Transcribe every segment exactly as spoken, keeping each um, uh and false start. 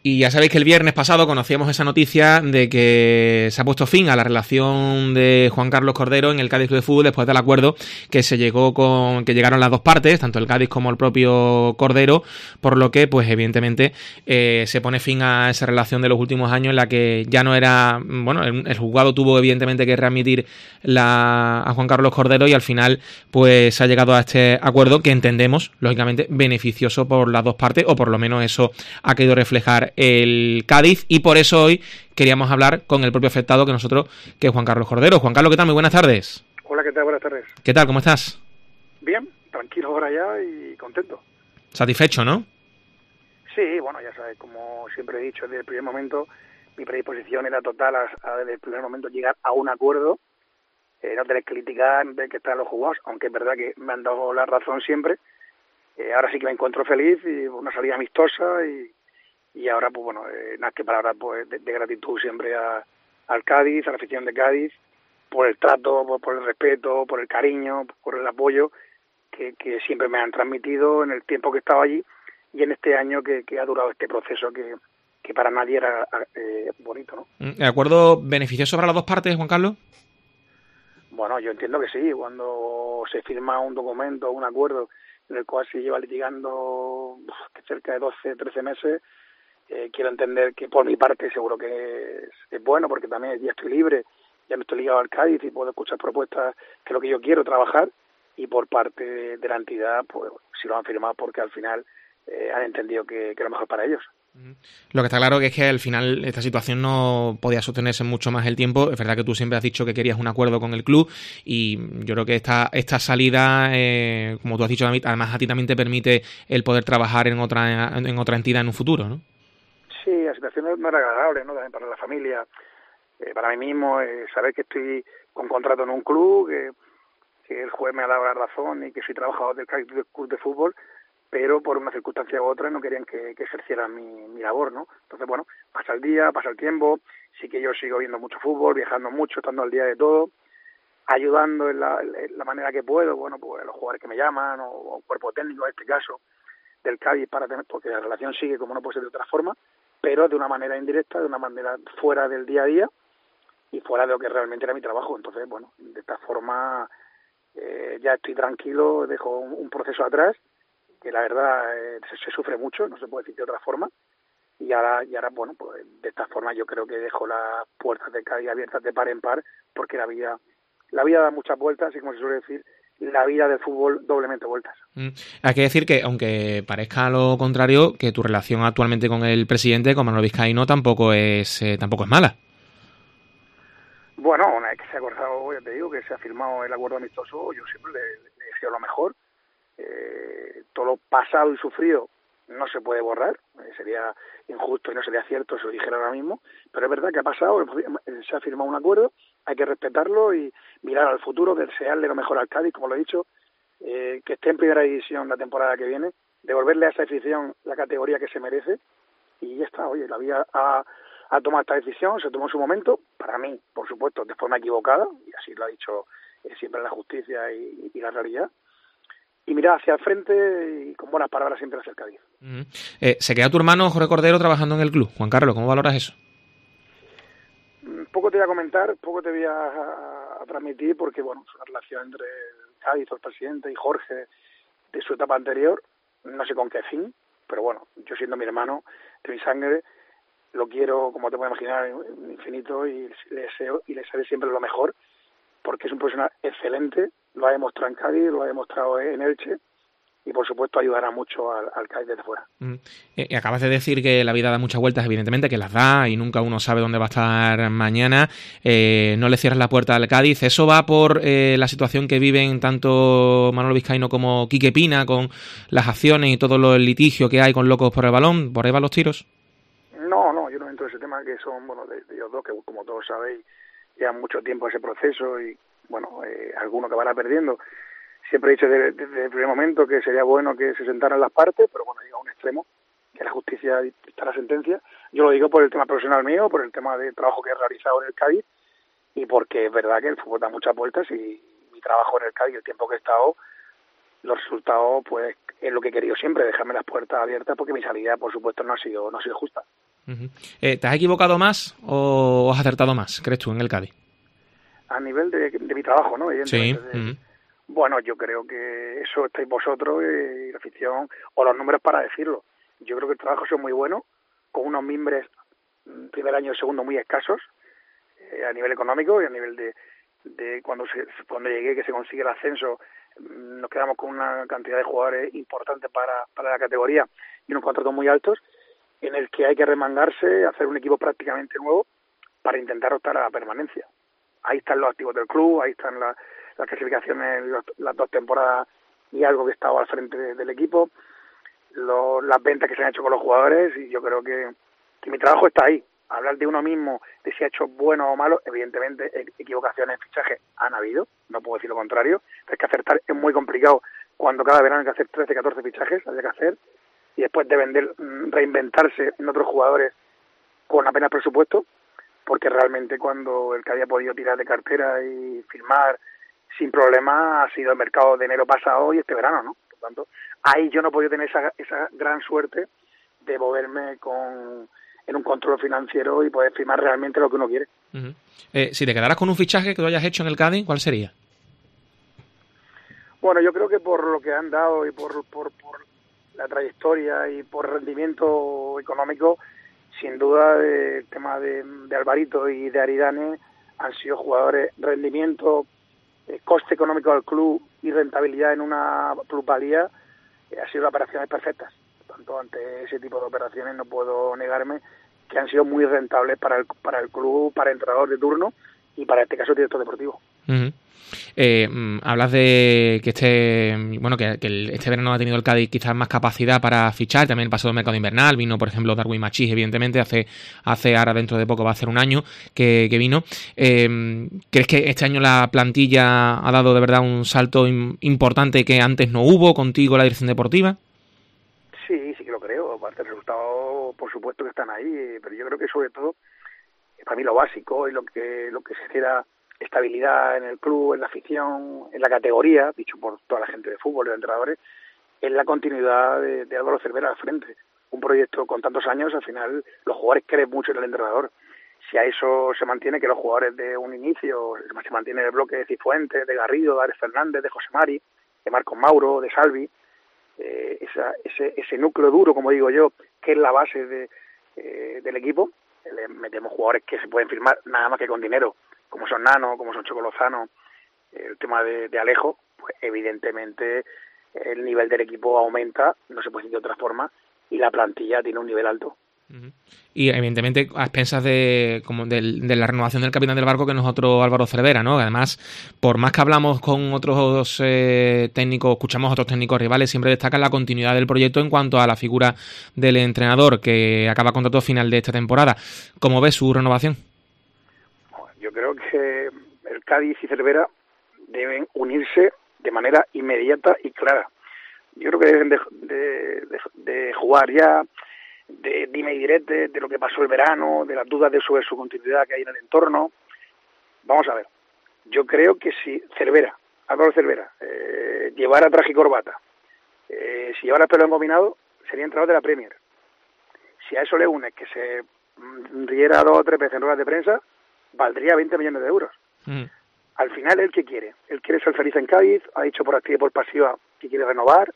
Y ya sabéis que el viernes pasado conocíamos esa noticia de que se ha puesto fin a la relación de Juan Carlos Cordero en el Cádiz Club de Fútbol después del acuerdo que se llegó con que llegaron las dos partes, tanto el Cádiz como el propio Cordero, por lo que, pues evidentemente, eh, se pone fin a esa relación de los últimos años en la que ya no era, bueno, el, el juzgado tuvo evidentemente que readmitir la, a Juan Carlos Cordero y al final, pues se ha llegado a este acuerdo que entendemos, lógicamente, beneficioso por las dos partes, o por lo menos eso ha querido reflejar el Cádiz, y por eso hoy queríamos hablar con el propio afectado que nosotros, que es Juan Carlos Cordero. Juan Carlos, ¿qué tal? Muy buenas tardes. Hola, ¿qué tal? Buenas tardes. ¿Qué tal? ¿Cómo estás? Bien, tranquilo ahora ya y contento. Satisfecho, ¿no? Sí, bueno, ya sabes, como siempre he dicho desde el primer momento, mi predisposición era total a, a desde el primer momento llegar a un acuerdo, eh, no tener que litigar, no tener que estar en los jugados, aunque es verdad que me han dado la razón siempre. Eh, ahora sí que me encuentro feliz y una salida amistosa y Y ahora, pues bueno, eh, nada que palabras pues, de, de gratitud siempre a, al Cádiz, a la afición de Cádiz, por el trato, por, por el respeto, por el cariño, por el apoyo que, que siempre me han transmitido en el tiempo que he estado allí y en este año que, que ha durado este proceso que, que para nadie era eh, bonito, ¿no? ¿El acuerdo beneficioso para las dos partes, Juan Carlos? Bueno, yo entiendo que sí. Cuando se firma un documento, un acuerdo en el cual se lleva litigando uf, cerca de doce, trece meses, Eh, quiero entender que por mi parte seguro que es, es bueno, porque también ya estoy libre, ya no estoy ligado al Cádiz y puedo escuchar propuestas que es lo que yo quiero trabajar, y por parte de, de la entidad, pues si lo han firmado porque al final eh, han entendido que, que es lo mejor para ellos. Lo que está claro que es que al final esta situación no podía sostenerse mucho más el tiempo. Es verdad que tú siempre has dicho que querías un acuerdo con el club y yo creo que esta, esta salida, eh, como tú has dicho, además a ti también te permite el poder trabajar en otra, en otra entidad en un futuro, ¿no? Sí, la situación no era agradable, ¿no? También para la familia, eh, para mí mismo, eh, saber que estoy con contrato en un club, que, que el juez me ha dado la razón y que soy trabajador del Cádiz Club de Fútbol, pero por una circunstancia u otra no querían que, que ejerciera mi, mi labor, ¿no? Entonces, bueno, pasa el día, pasa el tiempo, sí que yo sigo viendo mucho fútbol, viajando mucho, estando al día de todo, ayudando en la, en la manera que puedo, bueno, pues los jugadores que me llaman, o, o cuerpo técnico en este caso, del Cádiz, para tener, porque la relación sigue como no puede ser de otra forma, pero de una manera indirecta, de una manera fuera del día a día y fuera de lo que realmente era mi trabajo. Entonces, bueno, de esta forma eh, ya estoy tranquilo, dejo un, un proceso atrás, que la verdad eh, se, se sufre mucho, no se puede decir de otra forma, y ahora, y ahora, bueno, pues de esta forma yo creo que dejo las puertas de Cádiz abiertas de par en par, porque la vida, la vida da muchas vueltas y, como se suele decir, la vida del fútbol doblemente vueltas. Mm. Hay que decir que, aunque parezca lo contrario, que tu relación actualmente con el presidente, con Manolo Vizcaíno, tampoco es eh, tampoco es mala. Bueno, una vez que se ha acordado, ya te digo, que se ha firmado el acuerdo amistoso, yo siempre le, le deseo lo mejor. Eh, todo lo pasado y sufrido no se puede borrar, eh, sería injusto y no sería cierto si lo dijera ahora mismo, pero es verdad que ha pasado, se ha firmado un acuerdo, hay que respetarlo y mirar al futuro, desearle lo mejor al Cádiz, como lo he dicho, eh, que esté en primera división la temporada que viene, devolverle a esa afición la categoría que se merece, y ya está. Oye, la vida ha, ha tomado esta decisión, se tomó en su momento, para mí, por supuesto, de forma equivocada, y así lo ha dicho eh, siempre la justicia y, y la realidad, y mirar hacia el frente y con buenas palabras siempre hacia el Cádiz. Uh-huh. Eh, ¿Se queda tu hermano Jorge Cordero trabajando en el club? Juan Carlos, ¿cómo valoras eso? Poco te voy a comentar, poco te voy a, a, a transmitir, porque bueno, es una relación entre el Cádiz, el presidente, y Jorge de su etapa anterior, no sé con qué fin, pero bueno, yo siendo mi hermano, de mi sangre, lo quiero, como te puedes imaginar, infinito, y le deseo y le deseo siempre lo mejor, porque es un profesional excelente, lo ha demostrado en Cádiz, lo ha demostrado en Elche, y por supuesto ayudará mucho al, al Cádiz desde fuera. Mm. Y acabas de decir que la vida da muchas vueltas, evidentemente, que las da y nunca uno sabe dónde va a estar mañana. Eh, no le cierres la puerta al Cádiz. ¿Eso va por eh, la situación que viven tanto Manolo Vizcaíno como Quique Pina, con las acciones y todo lo, el litigio que hay con Locos por el Balón? ¿Por ahí van los tiros? No, no, yo no entro en ese tema, que son, bueno, de, de ellos dos, que como todos sabéis, llevan mucho tiempo ese proceso y, bueno, eh, alguno que van perdiendo. Siempre he dicho desde, desde el primer momento que sería bueno que se sentaran las partes, pero bueno, llega a un extremo, que la justicia dicta la sentencia. Yo lo digo por el tema profesional mío, por el tema de trabajo que he realizado en el Cádiz, y porque es verdad que el fútbol da muchas vueltas y mi trabajo en el Cádiz, el tiempo que he estado, los resultados, pues es lo que he querido siempre, dejarme las puertas abiertas, porque mi salida, por supuesto, no ha sido no ha sido justa. Uh-huh. Eh, ¿Te has equivocado más o has acertado más, crees tú, en el Cádiz? A nivel de, de mi trabajo, ¿no? Sí. De, Uh-huh. Bueno, yo creo que eso estáis vosotros y la afición, o los números para decirlo. Yo creo que el trabajo ha sido muy bueno, con unos mimbres primer año y segundo muy escasos, eh, a nivel económico y a nivel de, de cuando se, cuando llegué, que se consigue el ascenso, nos quedamos con una cantidad de jugadores importante para, para la categoría y unos contratos muy altos, en el que hay que remangarse, hacer un equipo prácticamente nuevo para intentar optar a la permanencia. Ahí están los activos del club, ahí están la, las clasificaciones, los, las dos temporadas y algo que he estado al frente de, del equipo, lo, las ventas que se han hecho con los jugadores, y yo creo que, que mi trabajo está ahí. Hablar de uno mismo, de si ha hecho bueno o malo, evidentemente equivocaciones en fichaje han habido, no puedo decir lo contrario, pero es que acertar es muy complicado cuando cada verano hay que hacer trece, catorce fichajes, hay que hacer, y después de vender, reinventarse en otros jugadores con apenas presupuesto, porque realmente cuando el que había podido tirar de cartera y firmar sin problema ha sido el mercado de enero pasado y este verano, ¿no? Por tanto, ahí yo no he podido tener esa, esa gran suerte de moverme con en un control financiero y poder firmar realmente lo que uno quiere. Uh-huh. Eh, si te quedaras con un fichaje que tú hayas hecho en el Cádiz, ¿cuál sería? Bueno, yo creo que por lo que han dado y por, por, por la trayectoria y por rendimiento económico, sin duda el tema de, de Alvarito y de Aridane han sido jugadores, rendimiento, eh, coste económico del club y rentabilidad en una plusvalía, eh, han sido operaciones perfectas. Tanto ante ese tipo de operaciones no puedo negarme que han sido muy rentables para el, para el club, para el entrenador de turno y para este caso el director deportivo. Uh-huh. Eh, hablas de que este bueno que, que el, este verano ha tenido el Cádiz quizás más capacidad para fichar, también pasó el mercado invernal, vino por ejemplo Darwin Machís, evidentemente hace hace ahora dentro de poco va a ser un año que, que vino. Eh, ¿crees que este año la plantilla ha dado de verdad un salto in, importante que antes no hubo contigo la dirección deportiva? Sí, sí que lo creo. Aparte del resultado, por supuesto que están ahí, pero yo creo que sobre todo, para mí lo básico y lo que lo que se genera estabilidad en el club, en la afición, en la categoría, dicho por toda la gente de fútbol, de entrenadores, es la continuidad de, de Álvaro Cervera al frente. Un proyecto con tantos años, al final los jugadores creen mucho en el entrenador. Si a eso se mantiene, que los jugadores de un inicio, se mantiene el bloque de Cifuentes, de Garrido, de Ares Fernández, de José Mari, de Marcos Mauro, de Salvi, eh, esa, ese, ese núcleo duro, como digo yo, que es la base de, eh, del equipo, le metemos jugadores que se pueden firmar nada más que con dinero, como son Nano, como son Choco Lozano, el tema de, de Alejo, pues evidentemente el nivel del equipo aumenta, no se puede decir de otra forma, y la plantilla tiene un nivel alto. Uh-huh. Y evidentemente a expensas de, como de, de la renovación del capitán del barco, que no es otro Álvaro Cervera, ¿no? Además, por más que hablamos con otros eh, técnicos, escuchamos a otros técnicos rivales, siempre destacan la continuidad del proyecto en cuanto a la figura del entrenador que acaba contrato final de esta temporada. ¿Cómo ves su renovación? Yo creo que el Cádiz y Cervera deben unirse de manera inmediata y clara. Yo creo que deben de, de, de, de jugar ya de dime y direte, de lo que pasó el verano, de las dudas de sobre su continuidad que hay en el entorno. Vamos a ver, yo creo que si Cervera, Álvaro Cervera, eh, llevara traje y corbata, eh, si llevara el pelo engominado, sería entrenador de la Premier. Si a eso le une que se mm, riera dos o tres veces en ruedas de prensa, valdría veinte millones de euros. Mm. Al final, ¿él qué quiere? Él quiere ser feliz en Cádiz, ha dicho por activa y por pasiva que quiere renovar.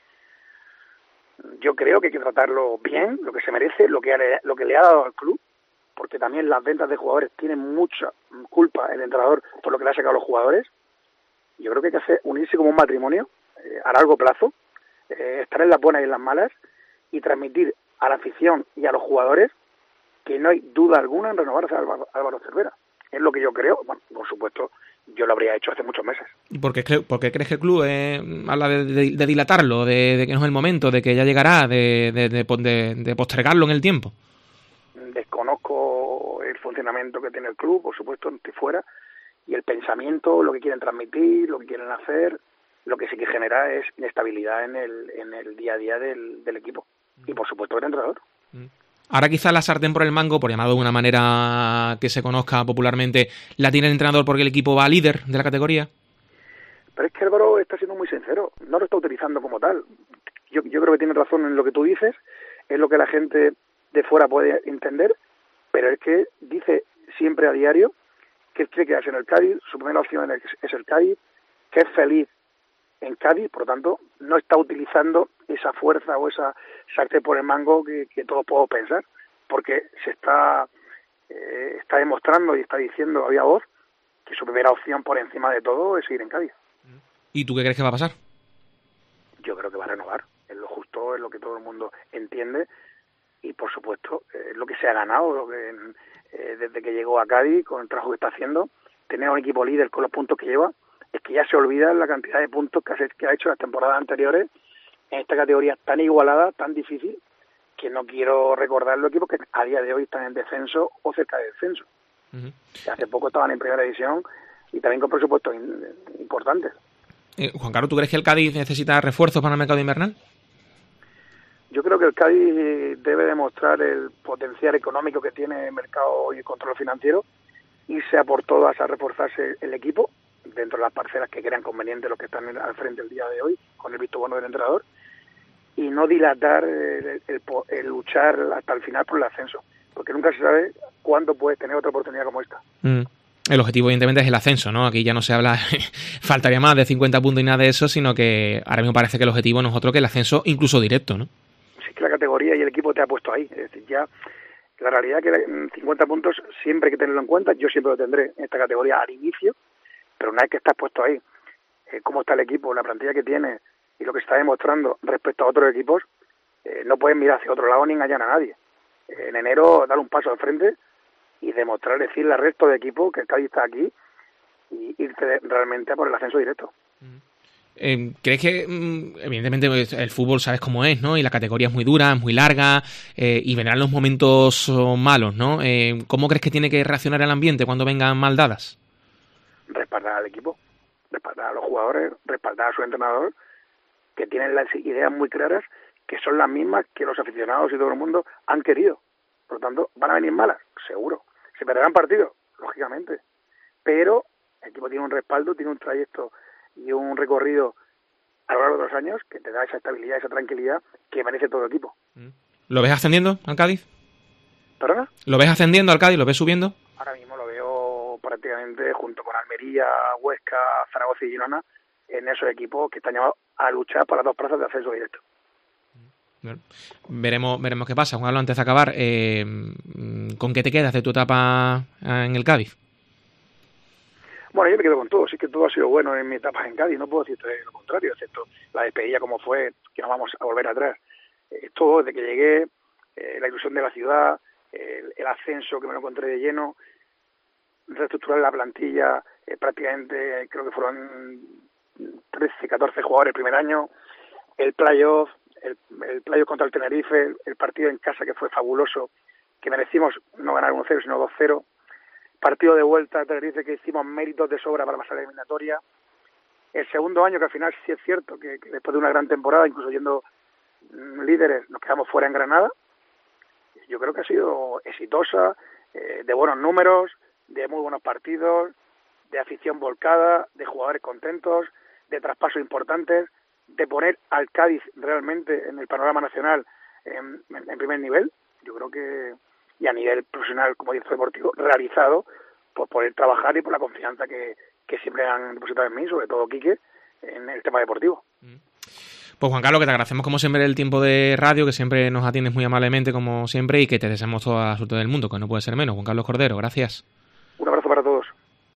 Yo creo que hay que tratarlo bien, lo que se merece, lo que, le, lo que le ha dado al club, porque también las ventas de jugadores tienen mucha culpa el entrenador por lo que le ha sacado a los jugadores. Yo creo que hay que hacer, unirse como un matrimonio eh, a largo plazo, eh, estar en las buenas y en las malas y transmitir a la afición y a los jugadores que no hay duda alguna en renovarse a Álvaro, Álvaro Cervera. Es lo que yo creo. Bueno, por supuesto, yo lo habría hecho hace muchos meses. ¿Y por qué, por qué crees que el club eh, habla de, de, de dilatarlo, de, de que no es el momento, de que ya llegará, de, de, de, de, de postergarlo en el tiempo? Desconozco el funcionamiento que tiene el club, por supuesto, no estoy fuera, y el pensamiento, lo que quieren transmitir, lo que quieren hacer, lo que sí que genera es inestabilidad en el, en el día a día del, del equipo. Y por supuesto el entrenador. Ahora quizá la sartén por el mango, por llamado de una manera que se conozca popularmente, la tiene el entrenador porque el equipo va líder de la categoría. Pero es que Álvaro está siendo muy sincero, no lo está utilizando como tal. Yo, yo creo que tiene razón en lo que tú dices, es lo que la gente de fuera puede entender, pero es que dice siempre a diario que quiere quedarse en el Cádiz, su primera opción es el Cádiz, que es feliz en Cádiz, por lo tanto no está utilizando esa fuerza o esa sartén por el mango que, que todos podemos pensar, porque se está eh, está demostrando y está diciendo a viva voz que su primera opción por encima de todo es seguir en Cádiz. ¿Y tú qué crees que va a pasar? Yo creo que va a renovar, es lo justo, es lo que todo el mundo entiende y por supuesto es lo que se ha ganado, lo que eh, desde que llegó a Cádiz, con el trabajo que está haciendo, tener un equipo líder con los puntos que lleva, es que ya se olvida la cantidad de puntos que, hace, que ha hecho las temporadas anteriores en esta categoría tan igualada, tan difícil, que no quiero recordar los equipos que a día de hoy están en descenso o cerca de descenso. Uh-huh. Que hace poco estaban en primera división y también con presupuestos in, importantes. Eh, Juan Carlos, ¿tú crees que el Cádiz necesita refuerzos para el mercado invernal? Yo creo que el Cádiz debe demostrar el potencial económico que tiene el mercado y el control financiero, irse a por todas a reforzarse el equipo, dentro de las parcelas que crean convenientes los que están al frente el día de hoy, con el visto bueno del entrenador, y no dilatar el, el, el luchar hasta el final por el ascenso, porque nunca se sabe cuándo puedes tener otra oportunidad como esta. Mm. El objetivo, evidentemente, es el ascenso, ¿no? Aquí ya no se habla, faltaría más de cincuenta puntos y nada de eso, sino que ahora mismo parece que el objetivo no es otro que el ascenso, incluso directo, ¿no? Sí, que la categoría y el equipo te ha puesto ahí, es decir, ya la realidad es que cincuenta puntos siempre hay que tenerlo en cuenta, yo siempre lo tendré en esta categoría al inicio, pero una vez que estás puesto ahí, eh, cómo está el equipo, la plantilla que tiene y lo que está demostrando respecto a otros equipos, eh, no puedes mirar hacia otro lado ni engañar a nadie. Eh, en enero dar un paso al frente y demostrar, decirle al resto de equipos que el Cádiz está aquí y irte realmente a por el ascenso directo. Eh, ¿Crees que, evidentemente, el fútbol sabes cómo es, ¿no? Y la categoría es muy dura, es muy larga, eh, y vendrán los momentos malos, ¿no? Eh, ¿Cómo crees que tiene que reaccionar el ambiente cuando vengan mal dadas? Respaldar al equipo, respaldar a los jugadores, respaldar a su entrenador, que tienen las ideas muy claras, que son las mismas que los aficionados y todo el mundo han querido. Por lo tanto, ¿van a venir malas? Seguro. ¿Se perderán partidos? Lógicamente. Pero el equipo tiene un respaldo, tiene un trayecto y un recorrido a lo largo de los años que te da esa estabilidad, esa tranquilidad que merece todo el equipo. ¿Lo ves ascendiendo al Cádiz? ¿Perdona? ¿Lo ves ascendiendo al Cádiz? ¿Lo ves subiendo? Ahora mismo lo veo prácticamente junto con Almería, Huesca, Zaragoza y Girona en esos equipos que están llamados a luchar por las dos plazas de ascenso directo. Bueno, veremos veremos qué pasa. Juan Carlos, antes de acabar, eh, ¿con qué te quedas de tu etapa en el Cádiz? Bueno, yo me quedo con todo. Sí que todo ha sido bueno en mi etapa en Cádiz. No puedo decirte lo contrario, excepto la despedida como fue, que no vamos a volver atrás. Eh, todo desde que llegué, eh, la ilusión de la ciudad, eh, el ascenso que me lo encontré de lleno, reestructurar la plantilla, eh, prácticamente creo que fueron trece, catorce jugadores el primer año, el playoff, el, el playoff contra el Tenerife, el, el partido en casa que fue fabuloso, que merecimos no ganar uno cero sino dos cero, partido de vuelta a Tenerife que hicimos méritos de sobra para pasar la eliminatoria, el segundo año que al final sí es cierto que, que después de una gran temporada, incluso yendo mm, líderes, nos quedamos fuera en Granada. Yo creo que ha sido exitosa, eh, de buenos números, de muy buenos partidos, de afición volcada, de jugadores contentos, de traspasos importantes, de poner al Cádiz realmente en el panorama nacional en, en, en primer nivel. Yo creo que, y a nivel profesional como director deportivo, realizado por poder trabajar y por la confianza que, que siempre han depositado en mí, sobre todo Quique, en el tema deportivo. Pues Juan Carlos, que te agradecemos como siempre el tiempo de radio, que siempre nos atiendes muy amablemente como siempre y que te deseamos toda la suerte del mundo, que no puede ser menos. Juan Carlos Cordero, gracias. Un abrazo para todos.